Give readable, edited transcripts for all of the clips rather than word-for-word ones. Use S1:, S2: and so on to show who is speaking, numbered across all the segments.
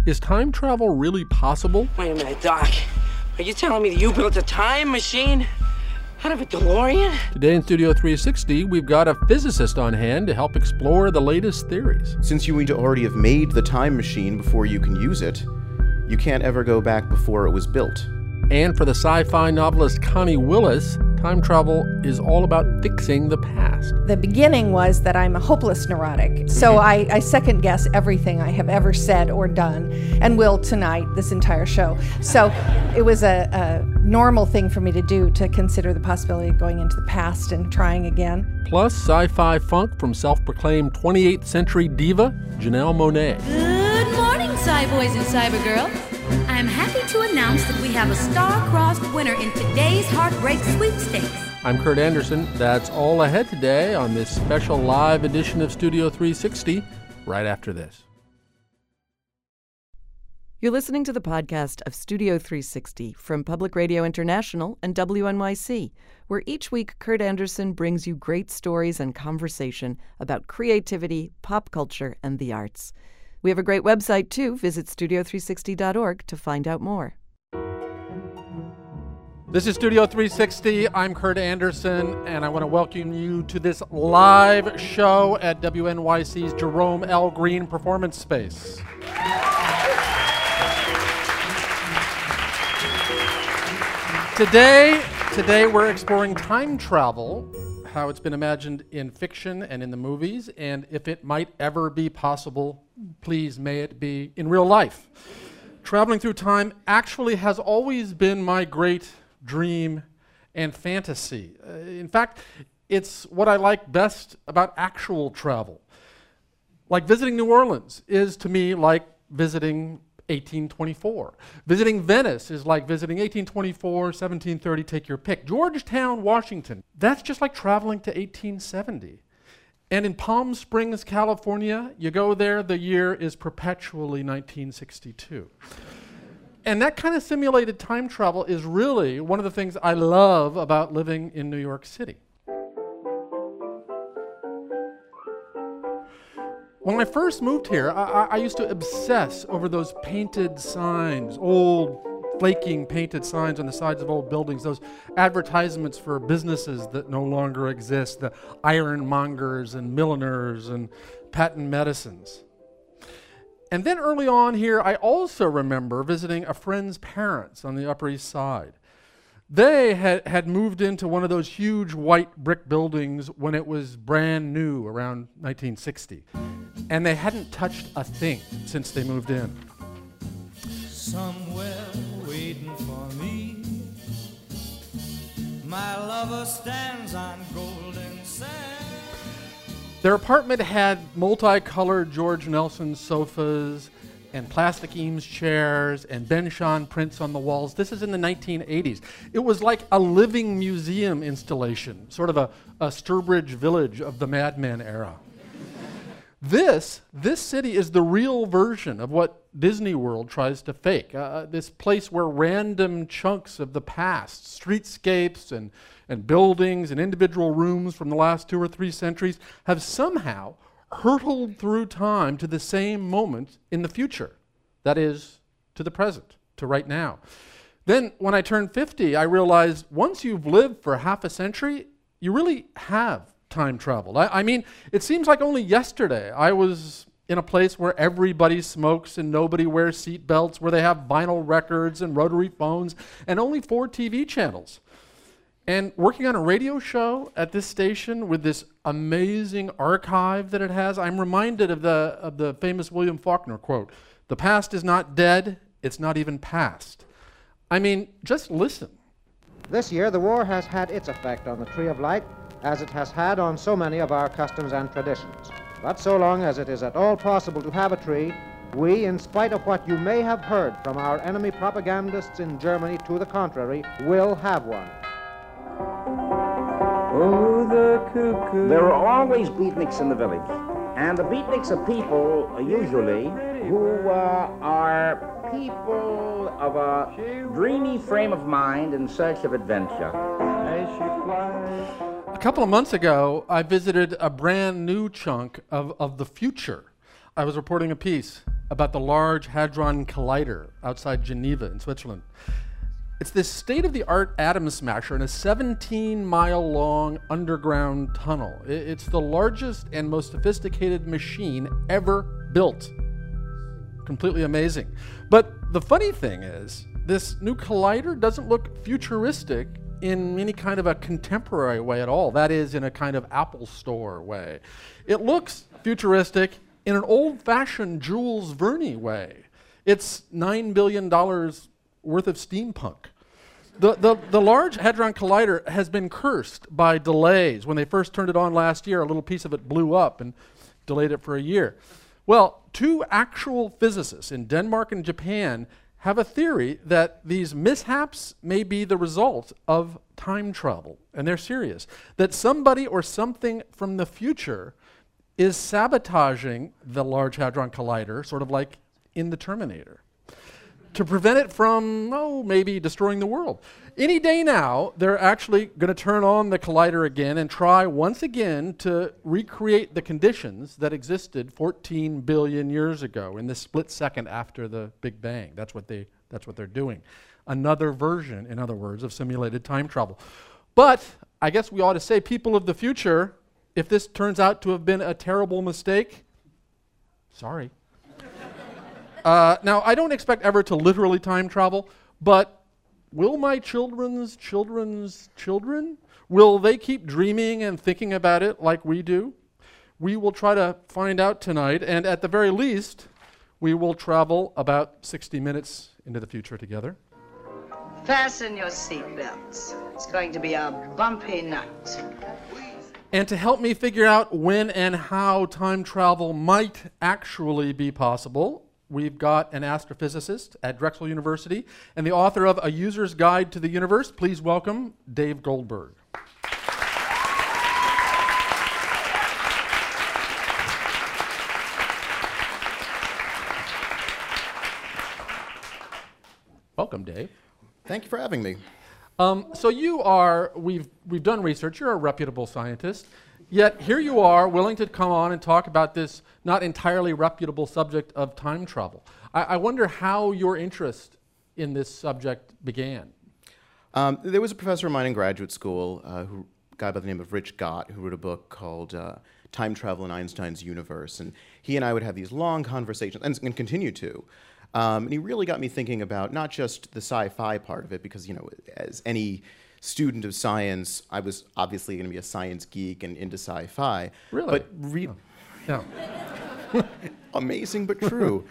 S1: Is time travel really possible?
S2: Wait a minute, Doc. Are you telling me that you built a time machine out of a DeLorean?
S1: Today in Studio 360, we've got a physicist on hand to help explore the latest theories.
S3: Since you already have made the time machine before you can use it, you can't ever go back before it was built.
S1: And for the sci-fi novelist Connie Willis, time travel is all about fixing the past.
S4: The beginning was that I'm a hopeless neurotic, so I second guess everything I have ever said or done, and will tonight, this entire show. So it was a normal thing for me to do, to consider the possibility of going into the past and trying again.
S1: Plus sci-fi funk from self-proclaimed 28th century diva Janelle Monáe.
S5: Good morning, Cyboys and Cybergirls. I'm happy to announce that we have a star-crossed winner in today's Heartbreak Sweepstakes.
S1: I'm Kurt Anderson. That's all ahead today on this special live edition of Studio 360, right after this.
S6: You're listening to the podcast of Studio 360 from Public Radio International and WNYC, where each week Kurt Anderson brings you great stories and conversation about creativity, pop culture, and the arts. We have a great website, too. Visit studio360.org to find out more.
S1: This is Studio 360. I'm Kurt Anderson, and I want to welcome you to this live show at WNYC's Jerome L. Green Performance Space. Today we're exploring time travel, how it's been imagined in fiction and in the movies, and if it might ever be possible, please may it be in real life. Traveling through time actually has always been my great dream and fantasy. In fact, it's what I like best about actual travel. Like visiting New Orleans is to me like visiting 1824. Visiting Venice is like visiting 1824, 1730, take your pick. Georgetown, Washington, that's just like traveling to 1870. And in Palm Springs, California, you go there, the year is perpetually 1962. And that kind of simulated time travel is really one of the things I love about living in New York City. When I first moved here, I used to obsess over those painted signs, old flaking painted signs on the sides of old buildings, those advertisements for businesses that no longer exist, the ironmongers and milliners and patent medicines. And then early on here, I also remember visiting a friend's parents on the Upper East Side. They had moved into one of those huge white brick buildings when it was brand new around 1960. And they hadn't touched a thing since they moved in.
S7: Somewhere waiting for me, my lover stands on golden sand.
S1: Their apartment had multicolored George Nelson sofas and plastic Eames chairs and Ben Shahn prints on the walls. This is in the 1980s. It was like a living museum installation, sort of a Sturbridge Village of the Mad Men era. This city is the real version of what Disney World tries to fake. This place where random chunks of the past, streetscapes and buildings and individual rooms from the last 2 or 3 centuries have somehow hurtled through time to the same moment in the future. That is, to the present, to right now. Then when I turned 50, I realized once you've lived for half a century, you really have time traveled. I mean, it seems like only yesterday I was in a place where everybody smokes and nobody wears seat belts, where they have vinyl records and rotary phones and only 4 TV channels. And working on a radio show at this station with this amazing archive that it has, I'm reminded of the famous William Faulkner quote, "The past is not dead, it's not even past." I mean, just listen.
S8: This year, the war has had its effect on the Tree of Light, as it has had on so many of our customs and traditions. But so long as it is at all possible to have a tree, we, in spite of what you may have heard from our enemy propagandists in Germany to the contrary, will have one.
S9: Oh, the cuckoo. There are always beatniks in the village. And the beatniks are people, usually, who are people of a dreamy frame of mind in search of adventure. As she flies.
S1: A couple of months ago, I visited a brand new chunk of the future. I was reporting a piece about the Large Hadron Collider outside Geneva in Switzerland. It's this state-of-the-art atom smasher in a 17-mile-long underground tunnel. It's the largest and most sophisticated machine ever built. Completely amazing. But the funny thing is, this new collider doesn't look futuristic in any kind of a contemporary way at all. That is, in a kind of Apple Store way. It looks futuristic in an old-fashioned Jules Verne way. It's $9 billion worth of steampunk. The Large Hadron Collider has been cursed by delays. When they first turned it on last year, a little piece of it blew up and delayed it for a year. Well, two actual physicists in Denmark and Japan have a theory that these mishaps may be the result of time travel, and they're serious. That somebody or something from the future is sabotaging the Large Hadron Collider, sort of like in the Terminator, to prevent it from, maybe destroying the world. Any day now, they're actually going to turn on the collider again and try once again to recreate the conditions that existed 14 billion years ago in the split second after the Big Bang. That's what they're doing. Another version, in other words, of simulated time travel. But I guess we ought to say, people of the future, if this turns out to have been a terrible mistake, sorry. Now, I don't expect ever to literally time travel, but will my children's children, will they keep dreaming and thinking about it like we do? We will try to find out tonight, and at the very least, we will travel about 60 minutes into the future together.
S10: Fasten your seatbelts. It's going to be a bumpy night.
S1: And to help me figure out when and how time travel might actually be possible, we've got an astrophysicist at Drexel University and the author of A User's Guide to the Universe. Please welcome Dave Goldberg. Welcome, Dave.
S3: Thank you for having me.
S1: So you are, we've done research, you're a reputable scientist, yet here you are willing to come on and talk about this not entirely reputable subject of time travel. I wonder how your interest in this subject began.
S3: There was a professor of mine in graduate school, a guy by the name of Rich Gott, who wrote a book called Time Travel in Einstein's Universe, and he and I would have these long conversations, and continue to. And he really got me thinking about not just the sci-fi part of it, because, you know, as any student of science, I was obviously going to be a science geek and into sci-fi.
S1: Really?
S3: But
S1: Yeah.
S3: amazing but true.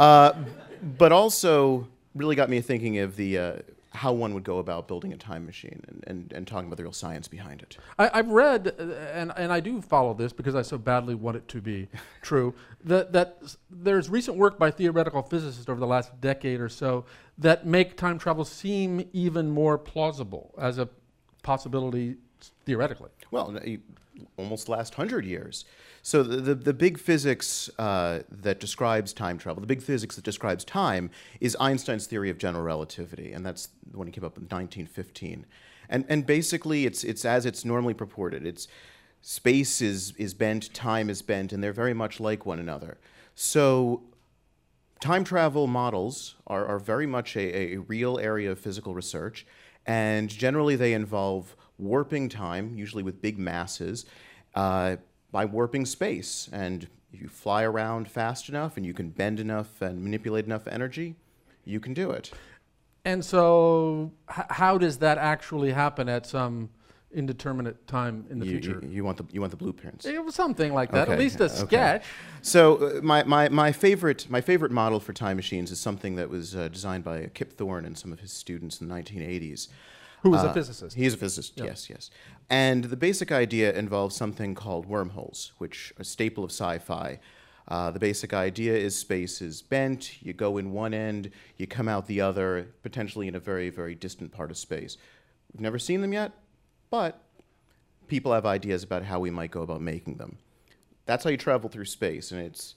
S3: But also really got me thinking of the how one would go about building a time machine and talking about the real science behind it.
S1: I've read, and I do follow this because I so badly want it to be true, that there's recent work by theoretical physicists over the last decade or so that make time travel seem even more plausible as a possibility theoretically.
S3: Well, almost last 100 years. So the big physics that describes time travel, the big physics that describes time, is Einstein's theory of general relativity, and that's when he came up in 1915. And basically, it's as it's normally purported. It's space is bent, time is bent, and they're very much like one another. So time travel models are very much a real area of physical research, and generally they involve warping time, usually with big masses, by warping space. And if you fly around fast enough and you can bend enough and manipulate enough energy, you can do it.
S1: And so how does that actually happen at some indeterminate time in the future?
S3: You want the blueprints?
S1: It was something like that,
S3: Okay.
S1: at least a sketch.
S3: So my favorite model for time machines is something that was designed by Kip Thorne and some of his students in the 1980s.
S1: Who was a physicist.
S3: He is a physicist,
S1: Yep.
S3: yes. And the basic idea involves something called wormholes, which are a staple of sci-fi. The basic idea is space is bent, you go in one end, you come out the other, potentially in a very, very distant part of space. We've never seen them yet, but people have ideas about how we might go about making them. That's how you travel through space, and it's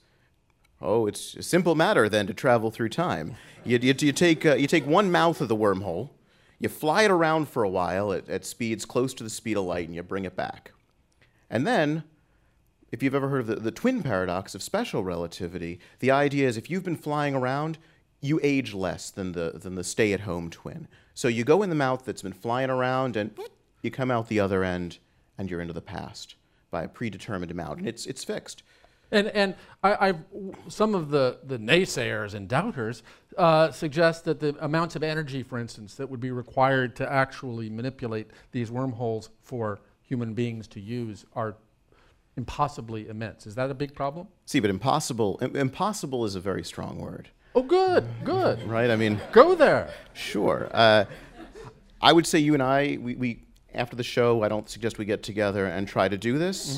S3: a simple matter then to travel through time. You take one mouth of the wormhole, you fly it around for a while at speeds close to the speed of light, and you bring it back. And then, if you've ever heard of the twin paradox of special relativity, the idea is if you've been flying around, you age less than the stay-at-home twin. So you go in the mouth that's been flying around, and you come out the other end, and you're into the past by a predetermined amount, and it's fixed.
S1: And some of the naysayers and doubters suggest that the amounts of energy, for instance, that would be required to actually manipulate these wormholes for human beings to use are impossibly immense. Is that a big problem?
S3: See, but impossible is a very strong word.
S1: Oh, good.
S3: Right? I mean...
S1: Go there.
S3: Sure. I would say you and I, we after the show, I don't suggest we get together and try to do this.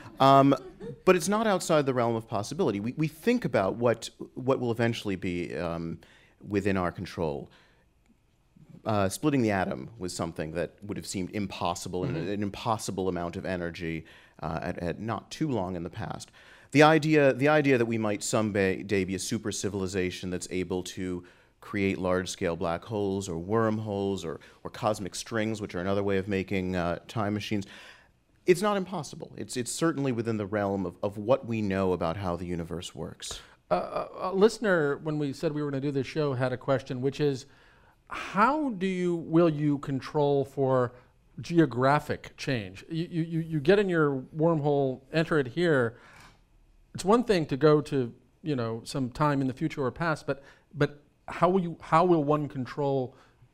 S3: But it's not outside the realm of possibility. We think about what will eventually be within our control. Splitting the atom was something that would have seemed impossible, and an impossible amount of energy at not too long in the past. The idea that we might someday be a super civilization that's able to create large-scale black holes or wormholes or cosmic strings, which are another way of making time machines, it's not impossible. It's certainly within the realm of what we know about how the universe works.
S1: A listener, when we said we were going to do this show, had a question, which is, how will you control for geographic change? You get in your wormhole, enter it here. It's one thing to go to some time in the future or past, but how will one control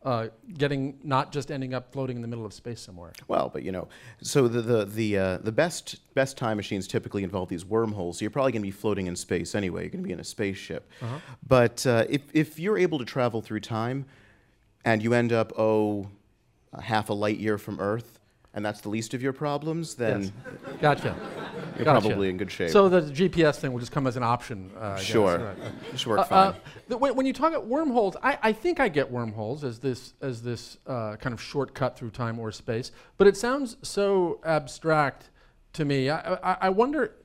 S1: not just ending up floating in the middle of space somewhere? Well,
S3: but so the best time machines typically involve these wormholes. So you're probably going to be floating in space anyway. You're going to be in a spaceship. But if you're able to travel through time, and you end up half a light year from Earth, and that's the least of your problems, then
S1: Gotcha.
S3: You're probably in good shape.
S1: So the GPS thing will just come as an option.
S3: Sure.
S1: Right.
S3: Just work fine.
S1: When you talk about wormholes, I think I get wormholes as this kind of shortcut through time or space, but it sounds so abstract to me. I wonder,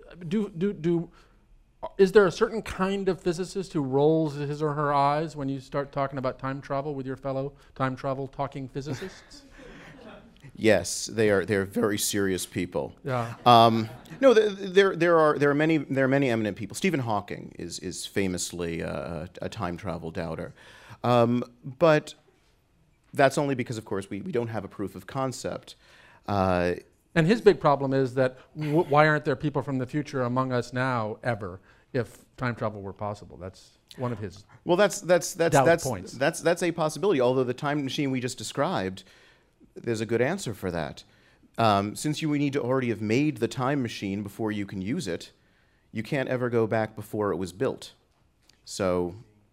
S1: is there a certain kind of physicist who rolls his or her eyes when you start talking about time travel with your fellow time travel talking physicists?
S3: Yes, they are very serious people.
S1: Yeah.
S3: No, there are many eminent people. Stephen Hawking is famously a time travel doubter, but that's only because, of course, we don't have a proof of concept.
S1: And his big problem is that why aren't there people from the future among us now ever if time travel were possible? That's one of his points.
S3: That's a possibility. Although the time machine we just described, there's a good answer for that. Since you need to already have made the time machine before you can use it, you can't ever go back before it was built. So,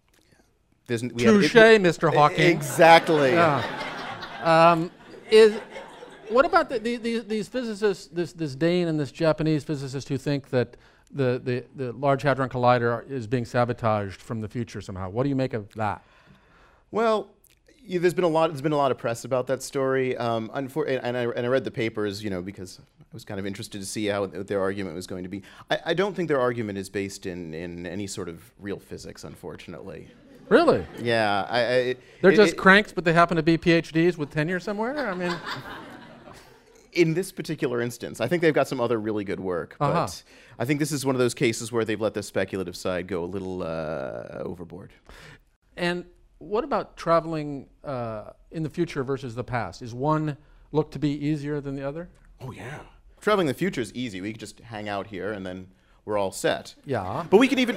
S1: touché, Mr. Hawking.
S3: Exactly.
S1: Yeah. What about these physicists, this Dane and this Japanese physicist who think that the Large Hadron Collider is being sabotaged from the future somehow? What do you make of that?
S3: Well, there's been a lot of press about that story, and I read the papers, because I was kind of interested to see how their argument was going to be. I don't think their argument is based in any sort of real physics, unfortunately.
S1: Really?
S3: Yeah.
S1: They're just cranks, but they happen to be PhDs with tenure somewhere? I mean...
S3: In this particular instance, I think they've got some other really good work, but I think this is one of those cases where they've let the speculative side go a little overboard.
S1: And what about traveling in the future versus the past? Is one look to be easier than the other?
S3: Oh, yeah. Traveling in the future is easy. We can just hang out here and then we're all set.
S1: Yeah.
S3: But we can do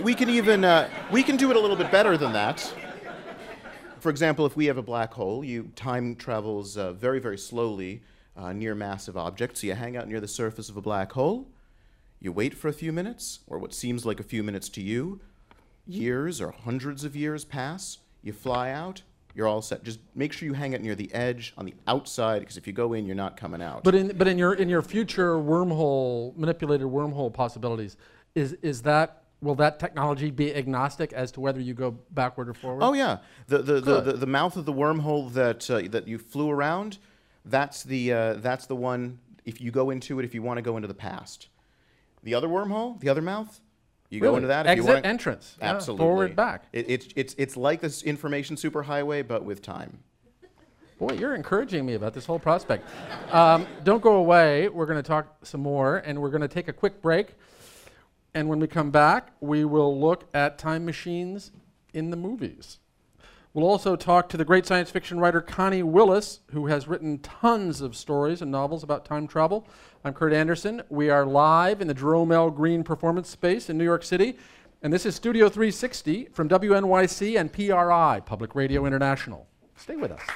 S3: it a little bit better than that. For example, if we have a black hole, time travels very, very slowly near massive objects. So you hang out near the surface of a black hole, you wait for a few minutes, or what seems like a few minutes to you, years or hundreds of years pass, you fly out, you're all set. Just make sure you hang out near the edge on the outside, because if you go in, you're not coming out.
S1: But in your future manipulated wormhole possibilities, will that technology be agnostic as to whether you go backward or forward?
S3: Oh yeah, the mouth of the wormhole that you flew around, that's the one. If you go into it, if you want to go into the past, the other wormhole, the other mouth, you go into that. If
S1: Exit, entrance.
S3: Absolutely.
S1: Forward, back.
S3: It's like this information superhighway, but with time.
S1: Boy, you're encouraging me about this whole prospect. Don't go away. We're going to talk some more, and we're going to take a quick break. And when we come back, we will look at time machines in the movies. We'll also talk to the great science fiction writer Connie Willis, who has written tons of stories and novels about time travel. I'm Kurt Anderson. We are live in the Jerome L. Green Performance Space in New York City. And this is Studio 360 from WNYC and PRI, Public Radio International. Stay with us.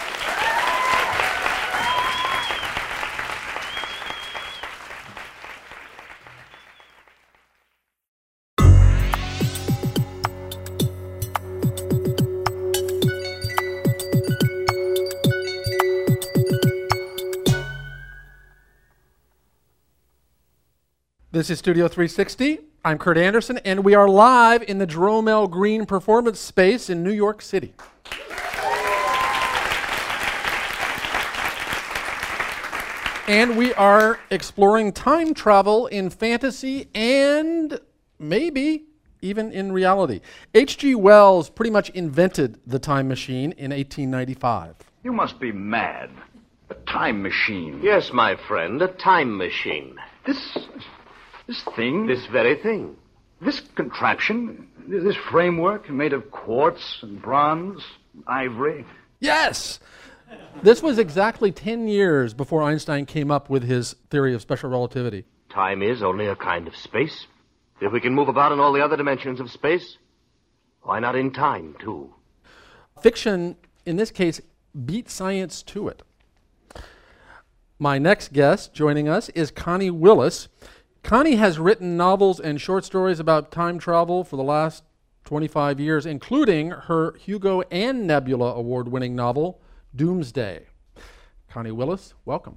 S1: This is Studio 360. I'm Kurt Anderson, and we are live in the Jerome L. Green Performance Space in New York City. And we are exploring time travel in fantasy and maybe even in reality. H.G. Wells pretty much invented the time machine in 1895.
S11: You must be mad. A time machine.
S12: Yes, my friend, a time machine.
S11: This thing?
S12: This very thing.
S11: This contraption? This framework made of quartz and bronze, ivory?
S1: Yes! This was exactly 10 years before Einstein came up with his theory of special relativity.
S12: Time is only a kind of space. If we can move about in all the other dimensions of space, why not in time, too?
S1: Fiction, in this case, beat science to it. My next guest joining us is Connie Willis. Connie has written novels and short stories about time travel for the last 25 years, including her Hugo and Nebula award-winning novel, Doomsday. Connie Willis, welcome.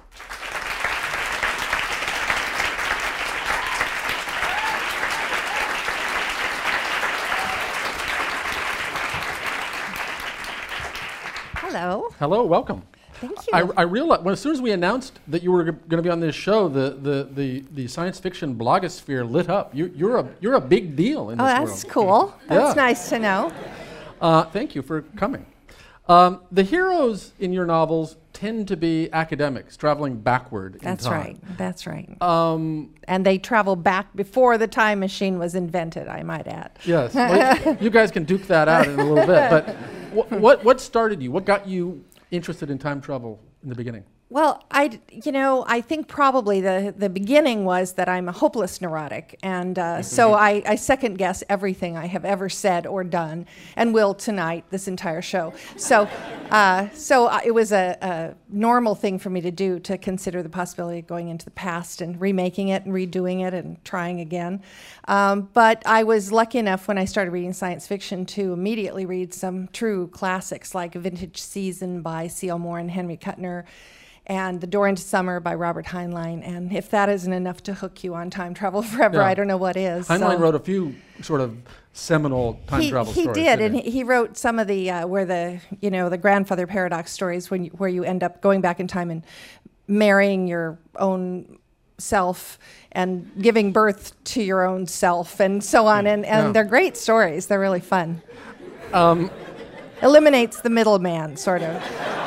S4: Hello.
S1: Hello, welcome.
S4: Thank you.
S1: I realized, as soon as we announced that you were going to be on this show, the science fiction blogosphere lit up. You're a big deal in this world.
S4: Oh, that's cool. That's nice to know.
S1: Thank you for coming. The heroes in your novels tend to be academics traveling backward in time.
S4: That's right. And they travel back before the time machine was invented, I might add.
S1: Yes. Well, you guys can duke that out in a little bit. But what started you? What got you interested in time travel in the beginning?
S4: Well, I think probably the beginning was that I'm a hopeless neurotic, and so I second guess everything I have ever said or done, and will tonight, this entire show. So it was a normal thing for me to do, to consider the possibility of going into the past and remaking it and redoing it and trying again. But I was lucky enough when I started reading science fiction to immediately read some true classics like Vintage Season by C.L. Moore and Henry Kuttner, and The Door into Summer by Robert Heinlein. And if that isn't enough to hook you on time travel forever, I don't know what is.
S1: Heinlein wrote a few sort of seminal time travel stories.
S4: He did, and he wrote some of the where the grandfather paradox stories, where you end up going back in time and marrying your own self and giving birth to your own self and so on. And they're great stories. They're really fun. Eliminates the middleman, sort of.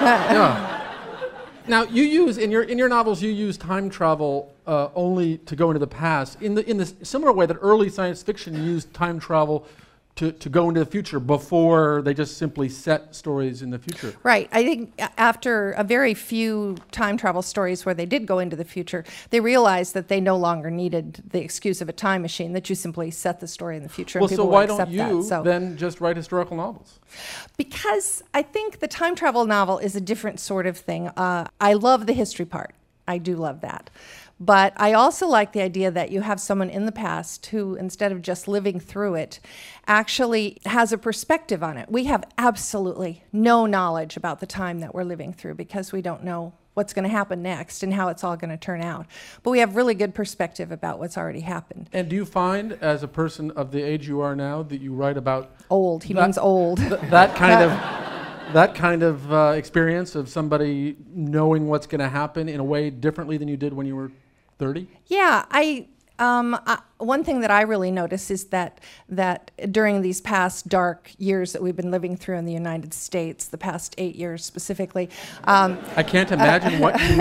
S1: Now, you use in your novels, you use time travel only to go into the past. In the similar way that early science fiction used time travel to go into the future before they just simply set stories in the future.
S4: Right. I think after a very few time travel stories where they did go into the future, they realized that they no longer needed the excuse of a time machine, that you simply set the story in the future and people
S1: so why
S4: would accept
S1: don't you
S4: that. So
S1: then just write historical novels?
S4: Because I think the time travel novel is a different sort of thing. I love the history part. I do love that. But I also like the idea that you have someone in the past who, instead of just living through it, actually has a perspective on it. We have absolutely no knowledge about the time that we're living through because we don't know what's going to happen next and how it's all going to turn out. But we have really good perspective about what's already happened.
S1: And do you find, as a person of the age you are now, that you write about...
S4: Old. He means old.
S1: That kind of... That kind of experience of somebody knowing what's going to happen in a way differently than you did when you were 30?
S4: Yeah, I One thing that I really notice is that during these past dark years that we've been living through in the United States, the past 8 years specifically.
S1: I can't imagine what you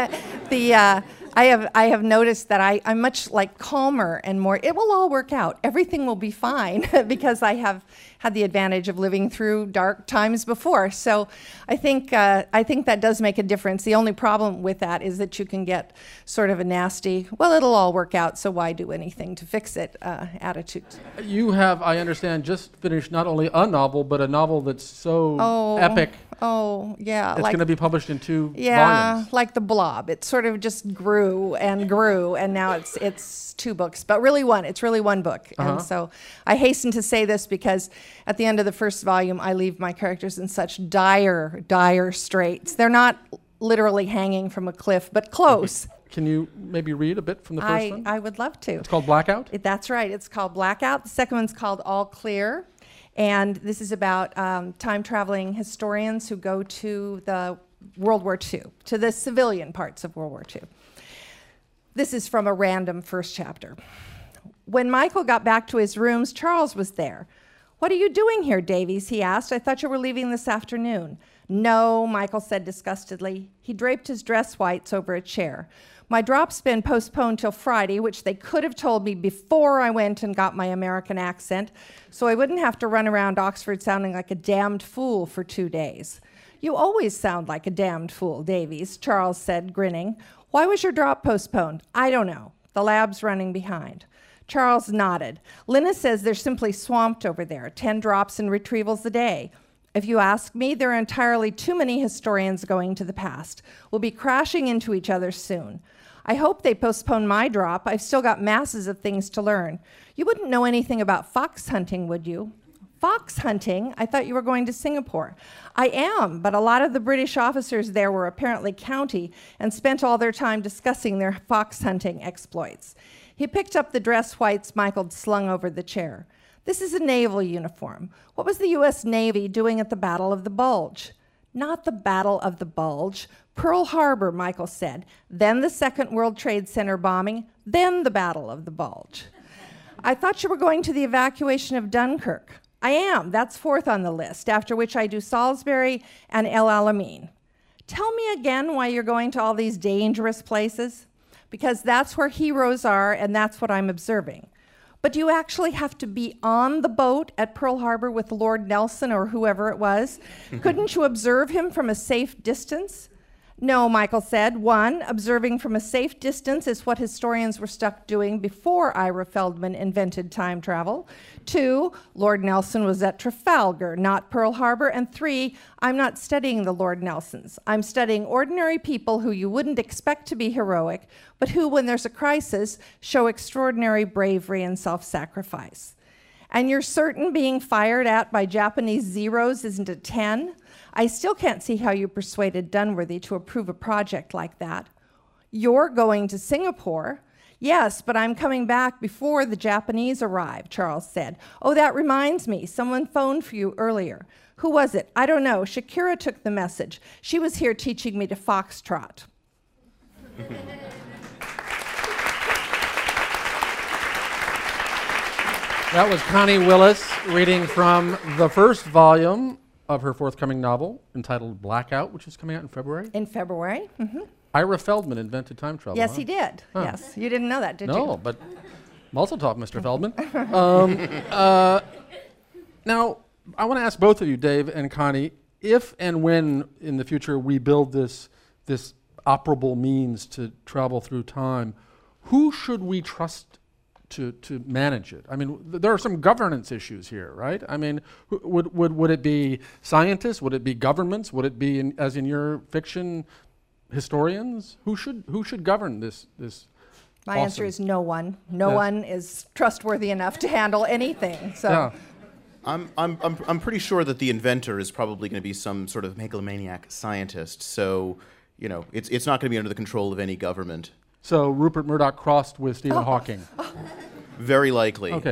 S1: mean.
S4: I have noticed that I'm much like calmer and more. It will all work out. Everything will be fine because I have had the advantage of living through dark times before. So I think that does make a difference. The only problem with that is that you can get sort of a nasty, well, it'll all work out, so why do anything to fix it attitude.
S1: You have, I understand, just finished not only a novel, but a novel that's so epic.
S4: Oh, yeah.
S1: It's going to be published in 2 volumes.
S4: Yeah, like The Blob. It sort of just grew, and now it's 2 books, but really one. It's really one book.
S1: Uh-huh.
S4: And so I hasten to say this because at the end of the first volume, I leave my characters in such dire, dire straits. They're not literally hanging from a cliff, but close.
S1: Can you maybe read a bit from the first one?
S4: I would love to.
S1: It's called Blackout?
S4: That's right. It's called Blackout. The second one's called All Clear. And this is about time-traveling historians who go to the World War II, to the civilian parts of World War II. This is from a random first chapter. When Michael got back to his rooms, Charles was there. "What are you doing here, Davies?" he asked. "I thought you were leaving this afternoon." "No," Michael said disgustedly. He draped his dress whites over a chair. "My drop's been postponed till Friday, which they could have told me before I went and got my American accent, so I wouldn't have to run around Oxford sounding like a damned fool for 2 days." "You always sound like a damned fool, Davies," Charles said, grinning. "Why was your drop postponed?" "I don't know. The lab's running behind." Charles nodded. "Lina says they're simply swamped over there, 10 drops and retrievals a day. If you ask me, there are entirely too many historians going to the past. We'll be crashing into each other soon. I hope they postpone my drop. I've still got masses of things to learn. You wouldn't know anything about fox hunting, would you?" "Fox hunting? I thought you were going to Singapore." "I am, but a lot of the British officers there were apparently county and spent all their time discussing their fox hunting exploits." He picked up the dress whites Michael slung over the chair. "This is a naval uniform. What was the U.S. Navy doing at the Battle of the Bulge?" "Not the Battle of the Bulge. Pearl Harbor," Michael said. "Then the Second World Trade Center bombing. Then the Battle of the Bulge." "I thought you were going to the evacuation of Dunkirk." "I am. That's 4th on the list, after which I do Salisbury and El Alamein." "Tell me again why you're going to all these dangerous places." "Because that's where heroes are, and that's what I'm observing." "But do you actually have to be on the boat at Pearl Harbor with Lord Nelson or whoever it was? Couldn't you observe him from a safe distance?" "No," Michael said. "1, observing from a safe distance is what historians were stuck doing before Ira Feldman invented time travel. 2, Lord Nelson was at Trafalgar, not Pearl Harbor. And 3, I'm not studying the Lord Nelsons. I'm studying ordinary people who you wouldn't expect to be heroic, but who, when there's a crisis, show extraordinary bravery and self-sacrifice." "And you're certain being fired at by Japanese Zeros isn't a 10? I still can't see how you persuaded Dunworthy to approve a project like that." "You're going to Singapore." "Yes, but I'm coming back before the Japanese arrive," Charles said. "Oh, that reminds me. Someone phoned for you earlier." "Who was it?" "I don't know. Shakira took the message. She was here teaching me to foxtrot."
S1: That was Connie Willis reading from the first volume of her forthcoming novel entitled Blackout, which is coming out in February.
S4: In February. Mm-hmm.
S1: Ira Feldman invented time travel.
S4: Yes,
S1: huh?
S4: he did.
S1: Huh.
S4: Yes. You didn't know that, did you?
S1: No, but Mazel tov, Mr. Feldman. Now, I want to ask both of you, Dave and Connie, if and when in the future we build this operable means to travel through time, who should we trust to manage it? I mean, there are some governance issues here, right? I mean, would it be scientists? Would it be governments? Would it be, as in your fiction, historians? Who should govern this?
S4: My answer is no one. No one is trustworthy enough to handle anything. So.
S1: Yeah.
S3: I'm pretty sure that the inventor is probably going to be some sort of megalomaniac scientist. So, it's not going to be under the control of any government.
S1: So Rupert Murdoch crossed with Stephen Hawking.
S3: Very likely.
S1: Okay.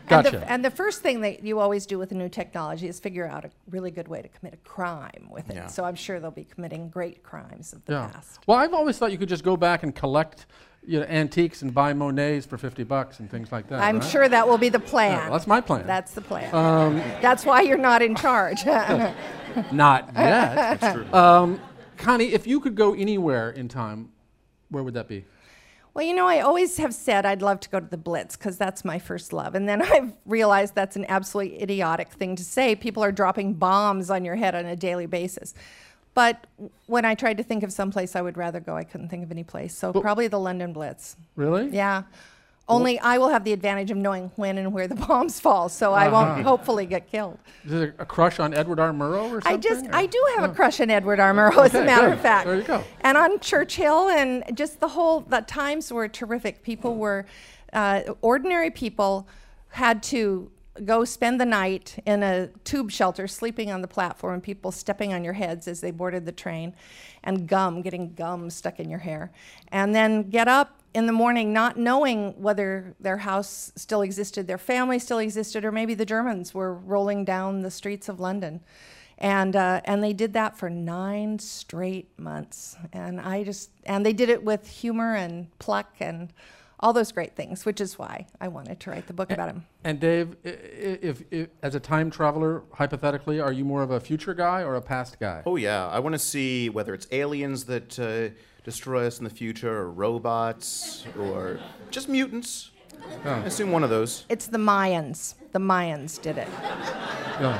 S1: Gotcha.
S4: And the first thing that you always do with a new technology is figure out a really good way to commit a crime with it.
S3: Yeah.
S4: So I'm sure they'll be committing great crimes of the past.
S1: Well, I've always thought you could just go back and collect antiques and buy Monets for $50 and things like that.
S4: I'm
S1: right?
S4: sure that will be the plan.
S1: Yeah, well, that's my plan.
S4: That's the plan. That's why you're not in charge.
S1: Not yet.
S3: That's true.
S1: Connie, if you could go anywhere in time, where would that be?
S4: Well, I always have said I'd love to go to the Blitz because that's my first love. And then I've realized that's an absolutely idiotic thing to say. People are dropping bombs on your head on a daily basis. But when I tried to think of some place I would rather go, I couldn't think of any place. So probably the London Blitz.
S1: Really?
S4: Yeah. Only I will have the advantage of knowing when and where the bombs fall, so I won't hopefully get killed.
S1: Is it a crush on Edward R. Murrow or something?
S4: I do have a crush on Edward R. Murrow, as a matter of fact.
S1: There you go.
S4: And on Churchill, and just the times were terrific. People were, ordinary people had to go spend the night in a tube shelter, sleeping on the platform, and people stepping on your heads as they boarded the train, and getting gum stuck in your hair. And then get up in the morning not knowing whether their house still existed, their family still existed, or maybe the Germans were rolling down the streets of London. And they did that for 9 straight months. And they did it with humor and pluck and all those great things, which is why I wanted to write the book about him.
S1: And Dave, if as a time traveler, hypothetically, are you more of a future guy or a past guy?
S3: Oh, yeah. I want to see whether it's aliens that destroy us in the future, or robots, or just mutants.
S1: Oh.
S3: I assume one of those.
S4: It's the Mayans. The Mayans did it.
S1: Yeah.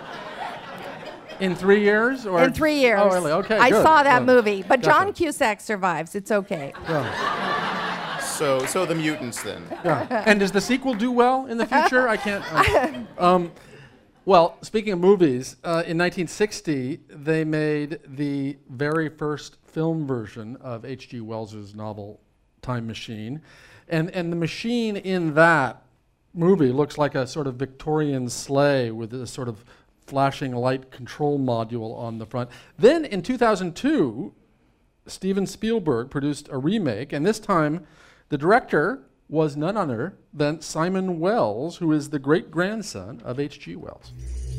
S1: In 3 years? Or?
S4: In 3 years.
S1: Oh, really? Okay,
S4: I
S1: good.
S4: saw that
S1: Yeah.
S4: movie. But
S1: Gotcha.
S4: John Cusack survives. It's okay.
S1: Yeah.
S3: So the mutants then.
S1: Yeah. And does the sequel do well in the future? I can't. Well, speaking of movies, in 1960, they made the very first film version of H.G. Wells's novel Time Machine. And the machine in that movie looks like a sort of Victorian sleigh with a sort of flashing light control module on the front. Then in 2002, Steven Spielberg produced a remake, and this time the director was none other than Simon Wells, who is the great-grandson of H.G. Wells.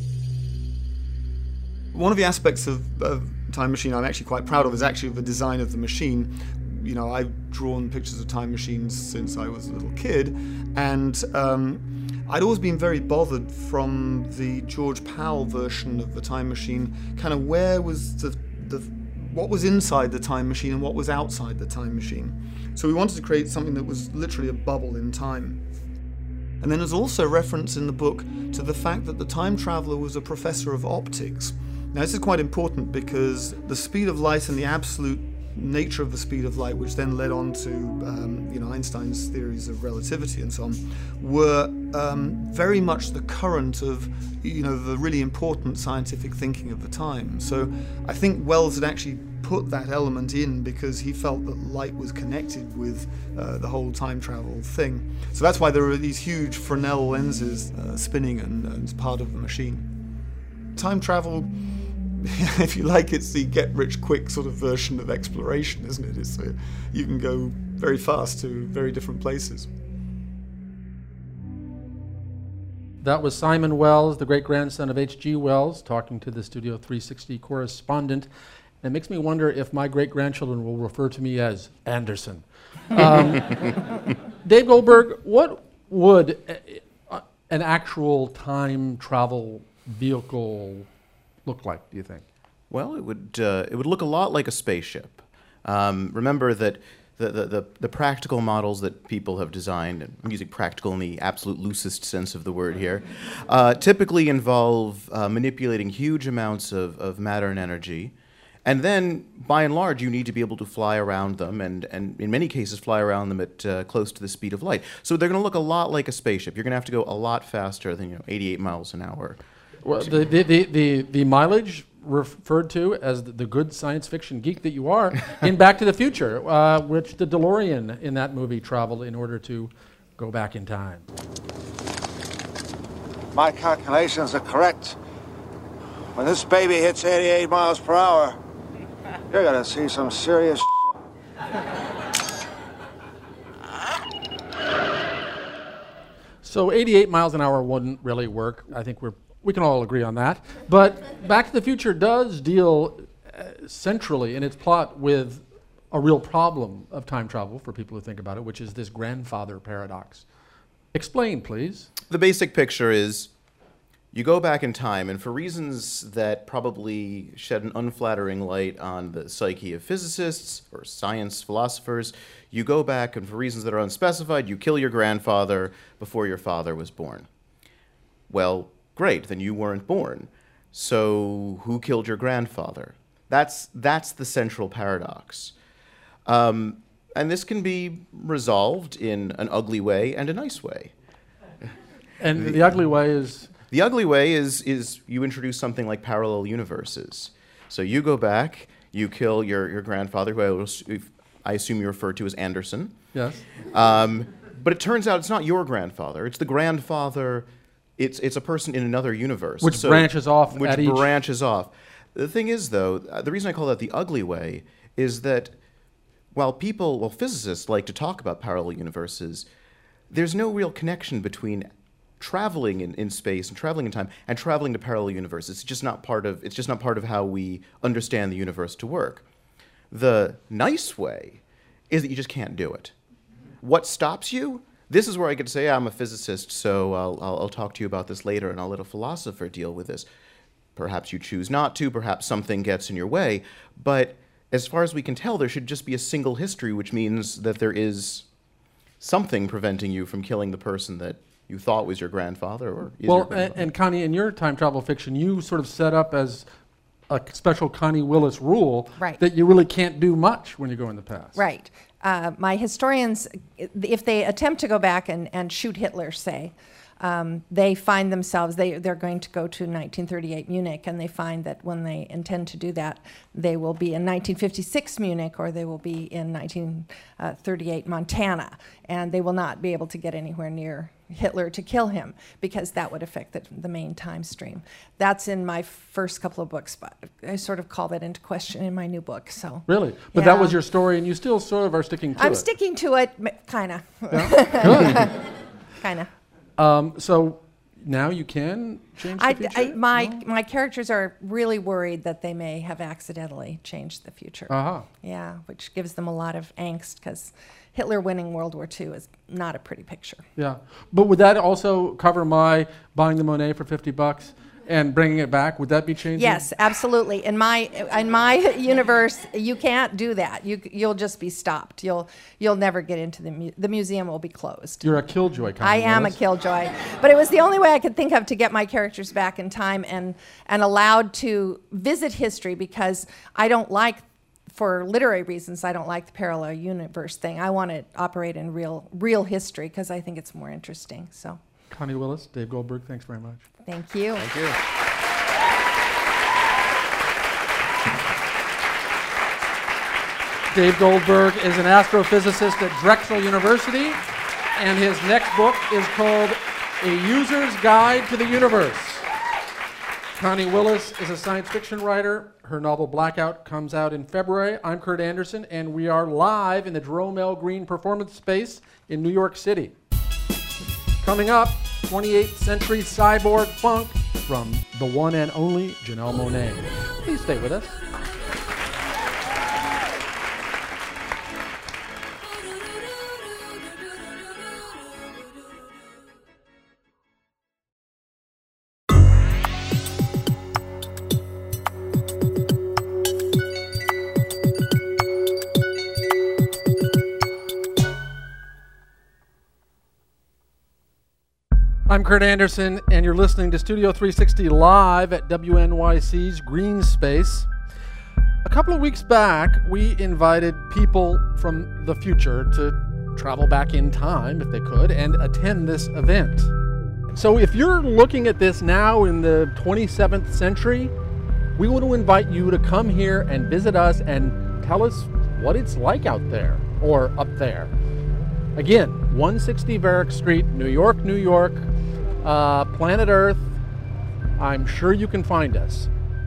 S13: One of the aspects of Time Machine I'm actually quite proud of is actually the design of the machine. I've drawn pictures of time machines since I was a little kid, and I'd always been very bothered from the George Powell version of the Time Machine, kind of where was what was inside the time machine and what was outside the time machine. So we wanted to create something that was literally a bubble in time. And then there's also reference in the book to the fact that the time traveler was a professor of optics. Now this is quite important because the speed of light and the absolute nature of the speed of light, which then led on to Einstein's theories of relativity and so on, were very much the current of the really important scientific thinking of the time. So I think Wells had actually put that element in because he felt that light was connected with the whole time travel thing. So that's why there are these huge Fresnel lenses spinning and it's part of the machine. Time travel, if you like, it's the get-rich-quick sort of version of exploration, isn't it? It's you can go very fast to very different places.
S1: That was Simon Wells, the great-grandson of H.G. Wells, talking to the Studio 360 correspondent. It makes me wonder if my great-grandchildren will refer to me as Anderson. Dave Goldberg, what would an actual time travel vehicle look like, do you think?
S3: Well, it would look a lot like a spaceship. Remember that the practical models that people have designed, and I'm using practical in the absolute loosest sense of the word here, typically involve manipulating huge amounts of matter and energy. And then, by and large, you need to be able to fly around them, and in many cases fly around them at close to the speed of light. So they're going to look a lot like a spaceship. You're going to have to go a lot faster than 88 miles an hour.
S1: Well, the mileage referred to as the good science fiction geek that you are in Back to the Future, which the DeLorean in that movie traveled in order to go back in time.
S14: My calculations are correct. When this baby hits 88 miles per hour, you're gonna see some serious
S1: So 88 miles an hour wouldn't really work. I think we can all agree on that. But Back to the Future does deal centrally in its plot with a real problem of time travel for people who think about it, which is this grandfather paradox. Explain, please.
S3: The basic picture is you go back in time, and for reasons that probably shed an unflattering light on the psyche of physicists or science philosophers, you go back, and for reasons that are unspecified, you kill your grandfather before your father was born. Well, great, then you weren't born. So who killed your grandfather? That's the central paradox. And this can be resolved in an ugly way and a nice way.
S1: And the ugly way is?
S3: The ugly way is you introduce something like parallel universes. So you go back, you kill your grandfather, who I assume you refer to as Anderson.
S1: Yes.
S3: But it turns out it's not your grandfather. It's the grandfather. It's a person in another universe.
S1: Which branches off
S3: Which
S1: at each.
S3: branches off. The thing is, though, the reason I call that the ugly way is that while physicists like to talk about parallel universes, there's no real connection between traveling in space and traveling in time and traveling to parallel universes. It's just not part of how we understand the universe to work. The nice way is that you just can't do it. What stops you? This is where I get to say I'm a physicist, so I'll talk to you about this later, and I'll let a philosopher deal with this. Perhaps you choose not to, perhaps something gets in your way, but as far as we can tell, there should just be a single history, which means that there is something preventing you from killing the person that you thought was your grandfather or is your grandfather.
S1: And Connie, in your time travel fiction, you sort of set up as a special Connie Willis rule that you really can't do much when you go in the past.
S4: Right. My historians, if they attempt to go back and shoot Hitler, say, they find themselves, they're going to go to 1938 Munich, and they find that when they intend to do that, they will be in 1956 Munich, or they will be in 1938 Montana, and they will not be able to get anywhere near Hitler to kill him, because that would affect the main time stream. That's in my first couple of books, but I sort of call that into question in my new book. So
S1: really? But that was your story, and you still sort of are sticking to it.
S4: I'm sticking to it, kind of.
S1: Yeah?
S4: Kind of.
S1: So now you can change the future?
S4: My characters are really worried that they may have accidentally changed the future.
S1: Uh-huh.
S4: Yeah, which gives them a lot of angst, because Hitler winning World War II is not a pretty picture.
S1: Yeah, but would that also cover my buying the Monet for $50 and bringing it back? Would that be changing?
S4: Yes, absolutely. In my universe, you can't do that. You'll just be stopped. You'll never get into the museum. Will be closed.
S1: You're a killjoy.
S4: I am a killjoy, but it was the only way I could think of to get my characters back in time and allowed to visit history, because I don't like, for literary reasons, I don't like the parallel universe thing. I want to operate in real history, because I think it's more interesting. So.
S1: Connie Willis, Dave Goldberg, thanks very much.
S4: Thank you.
S3: Thank you.
S1: Dave Goldberg is an astrophysicist at Drexel University, and his next book is called A User's Guide to the Universe. Connie Willis is a science fiction writer. Her novel Blackout comes out in February. I'm Kurt Anderson, and we are live in the Jerome L. Green Performance Space in New York City. Coming up, 28th century cyborg funk from the one and only Janelle Monáe. Please stay with us. I'm Kurt Anderson, and you're listening to Studio 360 live at WNYC's Green Space. A couple of weeks back, we invited people from the future to travel back in time, if they could, and attend this event. So if you're looking at this now in the 27th century, we want to invite you to come here and visit us and tell us what it's like out there, or up there. Again, 160 Varick Street, New York, New York. Planet Earth. I'm sure you can find us.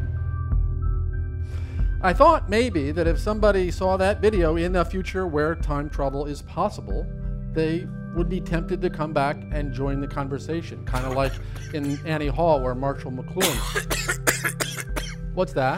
S1: I thought maybe that if somebody saw that video in the future where time travel is possible, they would be tempted to come back and join the conversation, kind of like in Annie Hall where Marshall McLuhan. What's that?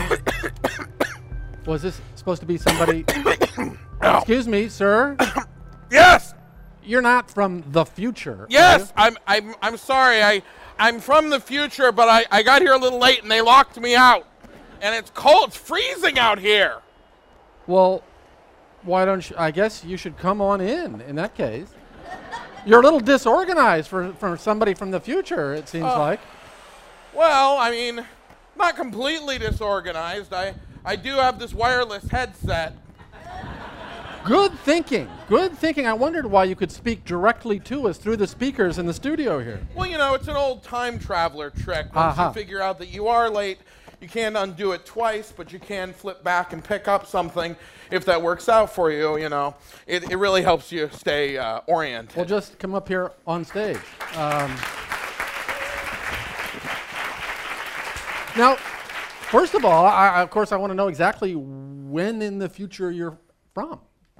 S1: Was this supposed to be somebody? Excuse me, sir.
S15: Yes.
S1: You're not from the future.
S15: Yes, I'm sorry. I'm from the future, but I got here a little late and they locked me out. And it's cold. It's freezing out here.
S1: Well, why don't you? I guess you should come on in that case. You're a little disorganized for somebody from the future, it seems like.
S15: Well, I mean, not completely disorganized. I do have this wireless headset.
S1: Good thinking. Good thinking. I wondered why you could speak directly to us through the speakers in the studio here.
S15: Well, you know, it's an old time traveler trick. Once you figure out that you are late, you can't undo it twice, but you can flip back and pick up something if that works out for you, you know. It really helps you stay oriented.
S1: Well, just come up here on stage. Now, first of all, of course, I want to know exactly when in the future you're from.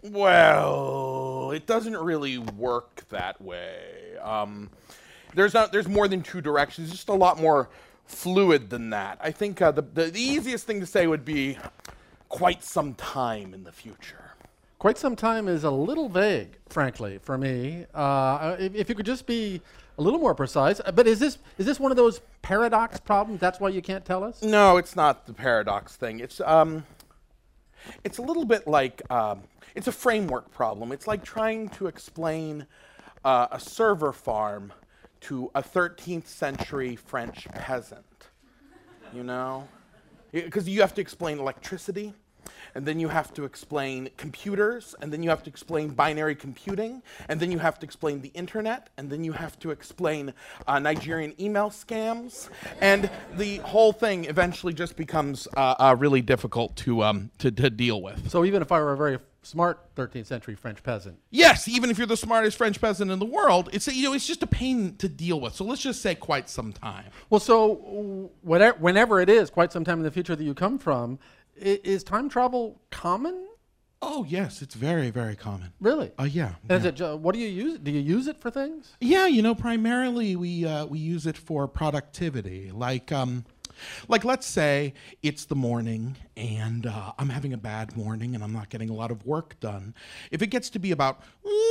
S15: Well, it doesn't really work that way. There's more than two directions. It's just a lot more fluid than that. I think the easiest thing to say would be quite some time in the future.
S1: Quite some time is a little vague, frankly, for me. If you could just be a little more precise. But is this one of those paradox problems? That's why you can't tell us?
S15: No, it's not the paradox thing. It's a little bit like it's a framework problem. It's like trying to explain a server farm to a 13th century French peasant, you know? Because you have to explain electricity, and then you have to explain computers, and then you have to explain binary computing, and then you have to explain the internet, and then you have to explain Nigerian email scams, and the whole thing eventually just becomes really difficult to deal with.
S1: So even if I were a very smart 13th century French peasant.
S15: Yes, even if you're the smartest French peasant in the world, it's just a pain to deal with. So let's just say quite some time.
S1: Well, so whenever it is, quite some time in the future that you come from, is time travel common?
S15: Oh yes, it's very, very common.
S1: Really?
S15: Yeah.
S1: Is it? What do you use? Do you use it for things?
S15: Yeah, primarily we use it for productivity, like let's say it's the morning and I'm having a bad morning and I'm not getting a lot of work done. If it gets to be about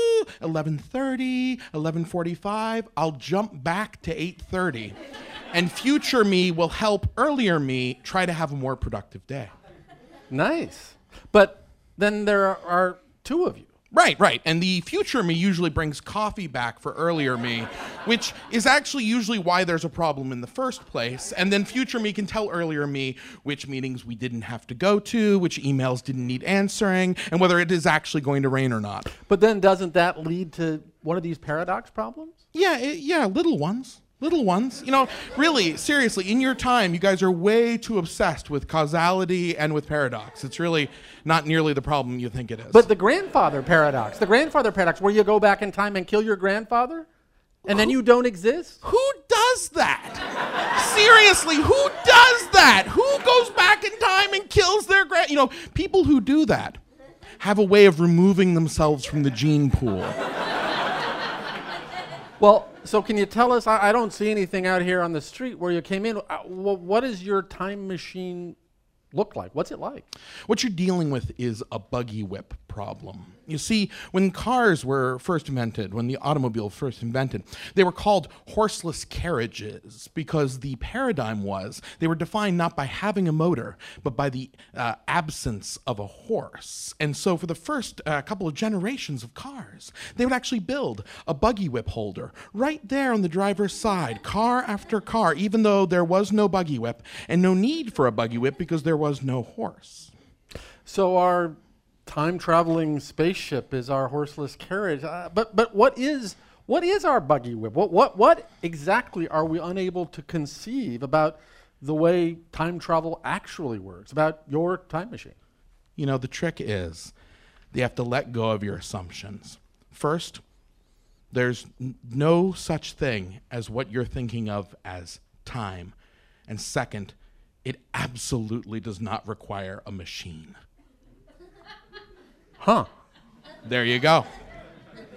S15: 11:30, 11:45, I'll jump back to 8:30 and future me will help earlier me try to have a more productive day.
S1: Nice. But then there are two of you.
S15: Right. And the future me usually brings coffee back for earlier me, which is actually usually why there's a problem in the first place. And then future me can tell earlier me which meetings we didn't have to go to, which emails didn't need answering, and whether it is actually going to rain or not.
S1: But then doesn't that lead to one of these paradox problems?
S15: Yeah, little ones. Little ones. Really, seriously, in your time, you guys are way too obsessed with causality and with paradox. It's really not nearly the problem you think it is.
S1: But the grandfather paradox, where you go back in time and kill your grandfather, and then you don't exist?
S15: Who does that? Seriously, who does that? Who goes back in time and kills their people who do that have a way of removing themselves from the gene pool.
S1: Well, so can you tell us, I don't see anything out here on the street where you came in. What does your time machine look like? What's it like?
S15: What you're dealing with is a buggy whip problem. You see, when cars were first invented, when the automobile first invented, they were called horseless carriages because the paradigm was they were defined not by having a motor, but by the absence of a horse. And so for the first couple of generations of cars, they would actually build a buggy whip holder right there on the driver's side, car after car, even though there was no buggy whip and no need for a buggy whip because there was no horse.
S1: So our time-traveling spaceship is our horseless carriage. But what is our buggy whip? What exactly are we unable to conceive about the way time travel actually works, about your time machine?
S15: The trick is you have to let go of your assumptions. First, there's no such thing as what you're thinking of as time. And second, it absolutely does not require a machine.
S1: Huh.
S15: There you go.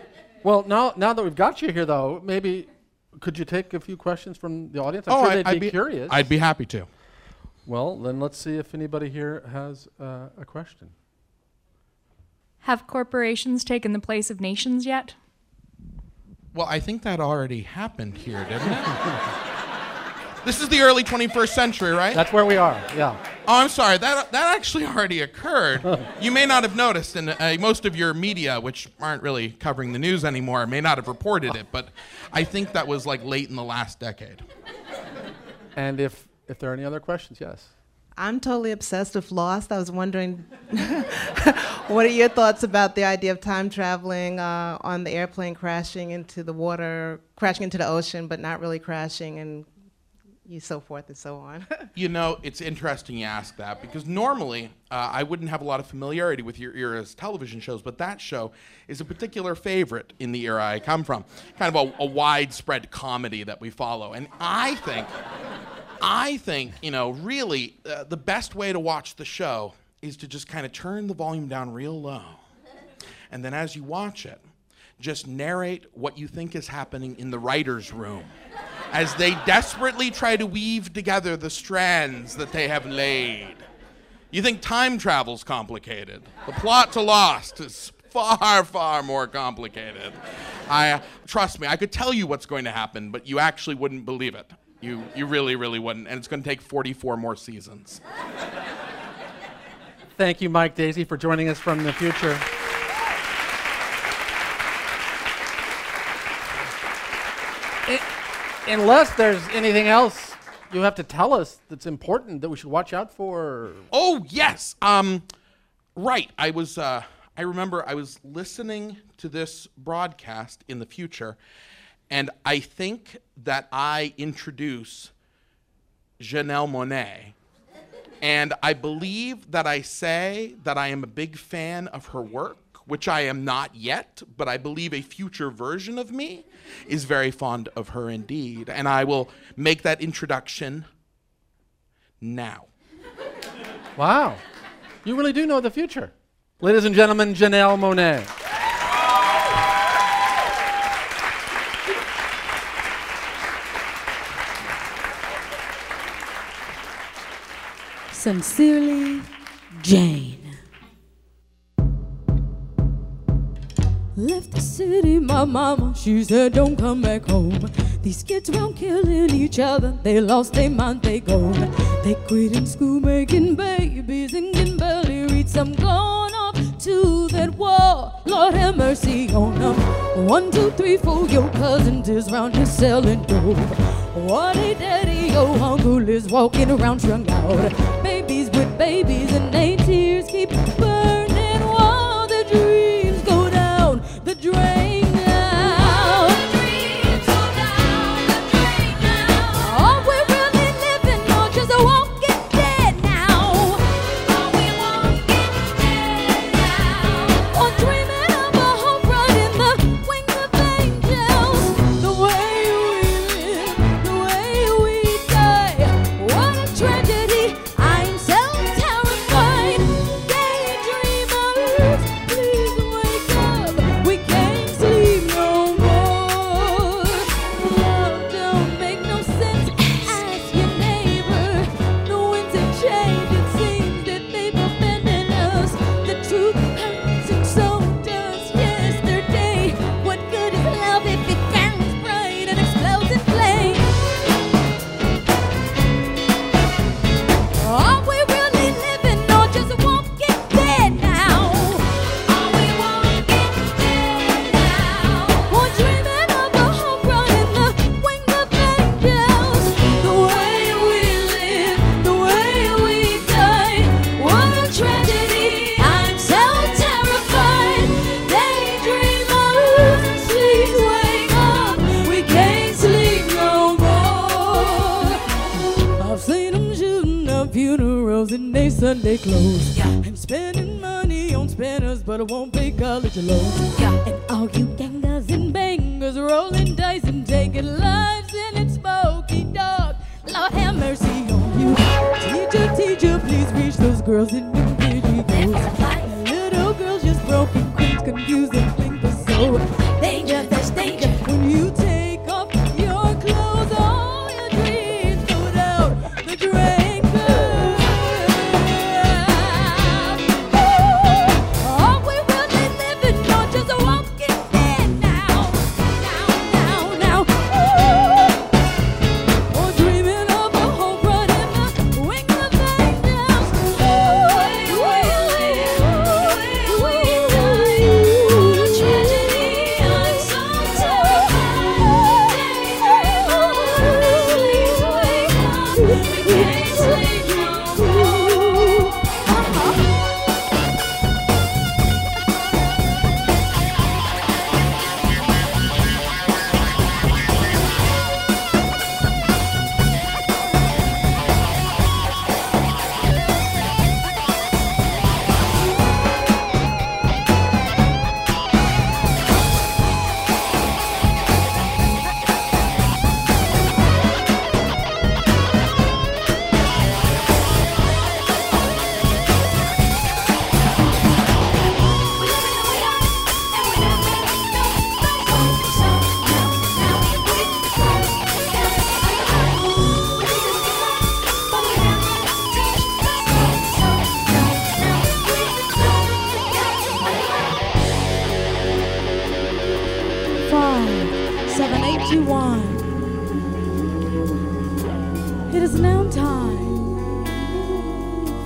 S1: Well, now that we've got you here, though, maybe could you take a few questions from the audience? I'm sure they'd be curious.
S15: I'd be happy to.
S1: Well, then let's see if anybody here has a question.
S16: Have corporations taken the place of nations yet?
S15: Well, I think that already happened here, didn't it? This is the early 21st century, right?
S1: That's where we are, yeah.
S15: Oh, I'm sorry. That actually already occurred. You may not have noticed, and most of your media, which aren't really covering the news anymore, may not have reported it, but I think that was like late in the last decade.
S1: And if there are any other questions, yes.
S17: I'm totally obsessed with Lost. I was wondering, what are your thoughts about the idea of time traveling on the airplane crashing into the water, crashing into the ocean, but not really crashing, and so forth and so on?
S15: You know, it's interesting you ask that, because normally I wouldn't have a lot of familiarity with your era's television shows, but that show is a particular favorite in the era I come from. Kind of a widespread comedy that we follow. And I think, you know, really the best way to watch the show is to just kind of turn the volume down real low. And then as you watch it, just narrate what you think is happening in the writer's room as they desperately try to weave together the strands that they have laid. You think time travel's complicated. The plot to Lost is far, far more complicated. Trust me, I could tell you what's going to happen, but you actually wouldn't believe it. You really, really wouldn't, and it's going to take 44 more seasons.
S1: Thank you, Mike Daisey, for joining us from the future. Unless there's anything else you have to tell us that's important that we should watch out for.
S15: Oh, yes. Right. I remember I was listening to this broadcast in the future, and I think that I introduce Janelle Monáe, and I believe that I say that I am a big fan of her work, which I am not yet, but I believe a future version of me is very fond of her indeed, and I will make that introduction now.
S1: Wow. You really do know the future. Ladies and gentlemen, Janelle Monáe.
S18: Sincerely, Jane. Left the city, my mama, she said don't come back home. These kids around killing each other, they lost their mind, they gone. They quit in school making babies and can barely read. Some gone off to that war, Lord have mercy on them. 1, 2, 3, 4, your cousin is round here selling dope. What a daddy, your uncle is walking around strung out. Babies with babies and their tears keep burning while their dreams go down the drain now. The dreams go down the drain now. Are we really living or just walking dead now? Are we walking dead now? Or dreaming of a hope right in the wings of angels? The way we live, the way we die. What a tragedy, I'm so terrified. Daydreamers, please wake up. We can't sleep no more. Love don't make no sense. Ask your neighbor. The winds have changed. It seems that they've abandoned us. The truth hurts and so does yesterday. What good is love if it burns bright and explodes in flames? Are we really living or just walking dead now? Are we walking dead now? Or dreaming of a hope right in the wings of angels? The way we live, the way we die. What a tragedy, I'm so terrified. Daydreamers, please wake up. We can't sleep no more. I've seen them shooting up funerals in their Sunday clothes. And spending money on spinners, but it won't pay college loans. And all you gangers and bangers rolling dice and taking lives in its smoky dark. Lord have mercy on you. Teacher, please reach those girls in them videos. Little girls just broken queens, confused and blink the soul. They just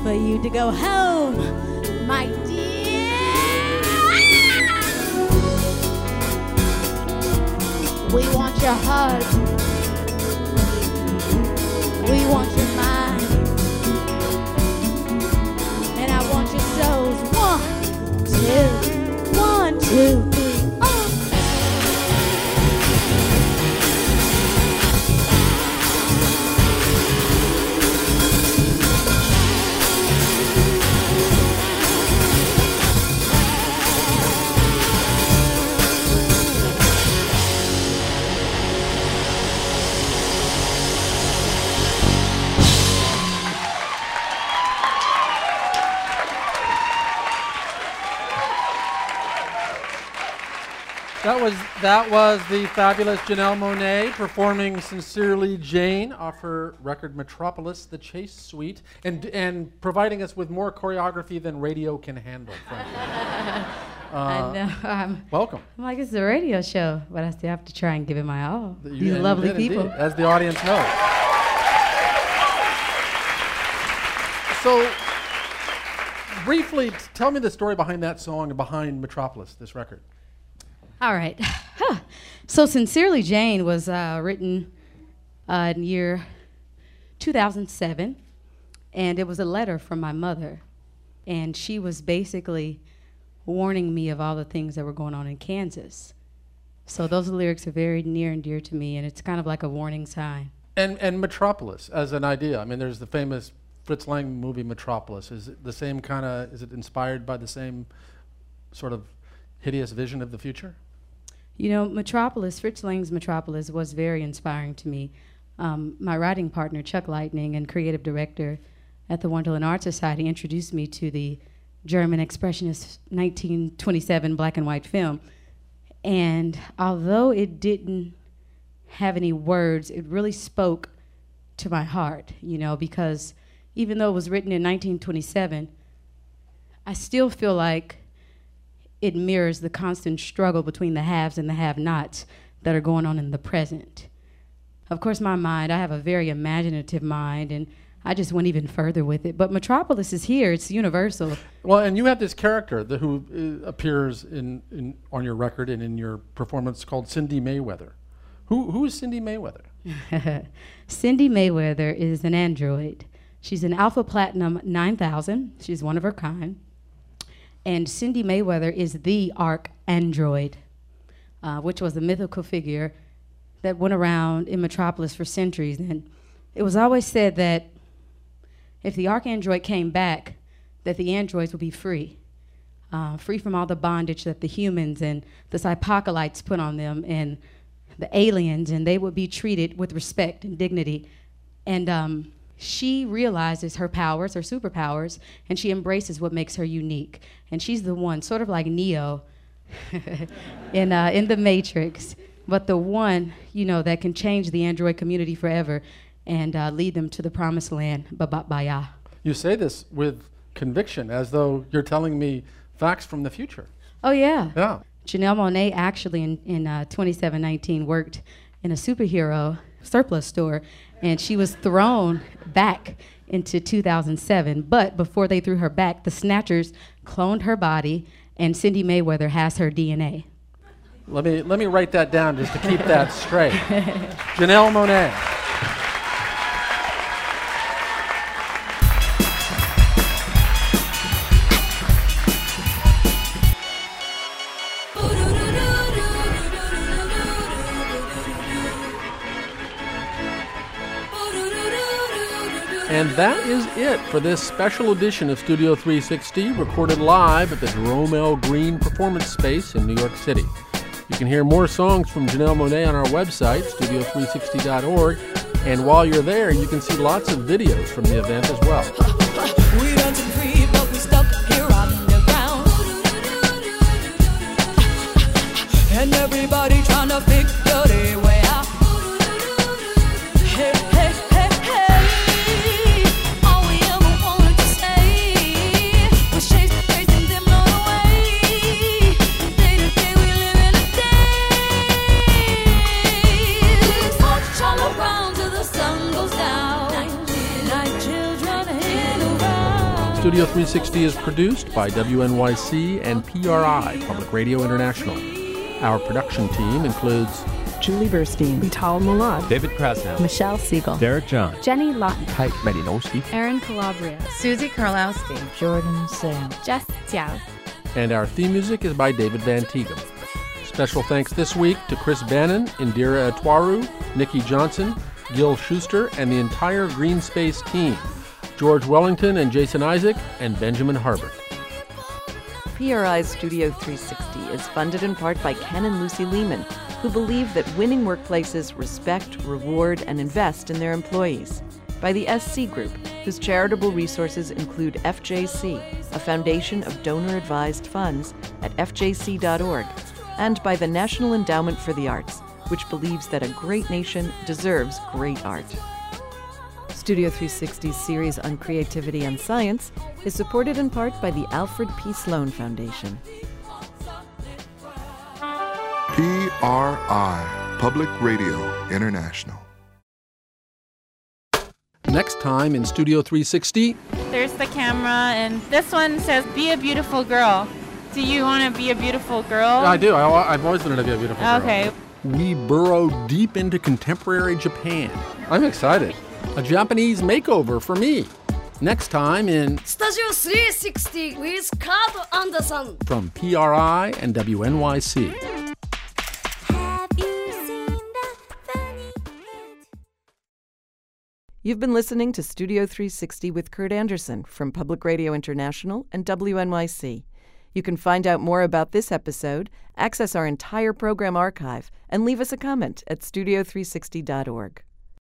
S18: for you to go home, my dear. We want your heart. We want your mind. And I want your souls. 1, 2, 3.
S1: That was the fabulous Janelle Monáe performing Sincerely Jane off her record Metropolis, The Chase Suite, and providing us with more choreography than radio can handle, frankly.
S19: I know.
S1: Welcome.
S19: I'm like, it's a radio show, but I still have to try and give it my all. These lovely people.
S1: Indeed, as the audience knows. So, briefly, tell me the story behind that song and behind Metropolis, this record.
S19: All right. So Sincerely Jane was written in year 2007, and it was a letter from my mother, and she was basically warning me of all the things that were going on in Kansas. So those lyrics are very near and dear to me, and it's kind of like a warning sign.
S1: And Metropolis as an idea. I mean, there's the famous Fritz Lang movie Metropolis. Is it the same kind of, is it inspired by the same sort of hideous vision of the future?
S19: You know, Metropolis, Fritz Lang's Metropolis was very inspiring to me. My writing partner, Chuck Lightning, and creative director at the Wonderland Art Society introduced me to the German Expressionist 1927 black and white film. And although it didn't have any words, it really spoke to my heart, you know, because even though it was written in 1927, I still feel like it mirrors the constant struggle between the haves and the have-nots that are going on in the present. Of course, my mind, I have a very imaginative mind, and I just went even further with it. But Metropolis is here, it's universal.
S1: Well, and you have this character who appears on your record and in your performance called Cindy Mayweather. Who is Cindy Mayweather?
S19: Cindy Mayweather is an android. She's an Alpha Platinum 9000. She's one of her kind. And Cindy Mayweather is the Ark-Android, which was a mythical figure that went around in Metropolis for centuries. And it was always said that if the Ark-Android came back, that the androids would be free, free from all the bondage that the humans and the Cypocalypts put on them and the aliens, and they would be treated with respect and dignity. And she realizes her powers, her superpowers, and she embraces what makes her unique. And she's the one, sort of like Neo in The Matrix, but the one, you know, that can change the android community forever and lead them to the promised land, Baya.
S1: You say this with conviction, as though you're telling me facts from the future.
S19: Oh, yeah.
S1: Yeah.
S19: Janelle Monáe actually in 2719 worked in a superhero surplus store, and she was thrown back into 2007. But before they threw her back, the Snatchers cloned her body, and Cindy Mayweather has her DNA.
S1: Let me write that down just to keep that straight. Janelle Monáe. And that is it for this special edition of Studio 360, recorded live at the Jerome L. Green Performance Space in New York City. You can hear more songs from Janelle Monáe on our website, studio360.org, and while you're there, you can see lots of videos from the event as well.
S18: We run to free, but we stuck here on the ground. And everybody trying to figure their way out. Hey, hey, hey, hey. All we ever wanted to say was chase the craze and then run away. Day to day we live in a daze. March all around till the sun goes down. Night children in a row.
S1: Studio 360 is produced by WNYC and PRI, Public Radio International. Our production team includes
S6: Julie Burstein,
S20: Vital Mulad,
S21: David Krasnow,
S20: Michelle Siegel,
S21: Derek John,
S20: Jenny Lawton,
S21: Kite Medinowski,
S20: Aaron Calabria,
S22: Susie Karlowski,
S23: Jordan Sam,
S20: Jess Tiao.
S1: And our theme music is by David Van Tighem. Special thanks this week to Chris Bannon, Indira Atwaru, Nikki Johnson, Gil Schuster, and the entire Green Space team, George Wellington and Jason Isaac, and Benjamin Harbert.
S6: PRI's Studio 360 is funded in part by Ken and Lucy Lehman, who believe that winning workplaces respect, reward, and invest in their employees. By the SC Group, whose charitable resources include FJC, a foundation of donor-advised funds at fjc.org, and by the National Endowment for the Arts, which believes that a great nation deserves great art. Studio 360's series on creativity and science is supported in part by the Alfred P. Sloan Foundation.
S24: PRI, Public Radio International.
S1: Next time in Studio 360.
S25: There's the camera, and this one says, "Be a beautiful girl." Do you want to be a beautiful girl?
S1: I do. I've always wanted to be a beautiful girl.
S25: Okay.
S1: We burrow deep into contemporary Japan. I'm excited. A Japanese makeover for me. Next time in
S26: Studio 360 with Carl Anderson
S1: from PRI and WNYC.
S6: You've been listening to Studio 360 with Kurt Anderson from Public Radio International and WNYC. You can find out more about this episode, access our entire program archive, and leave us a comment at studio360.org.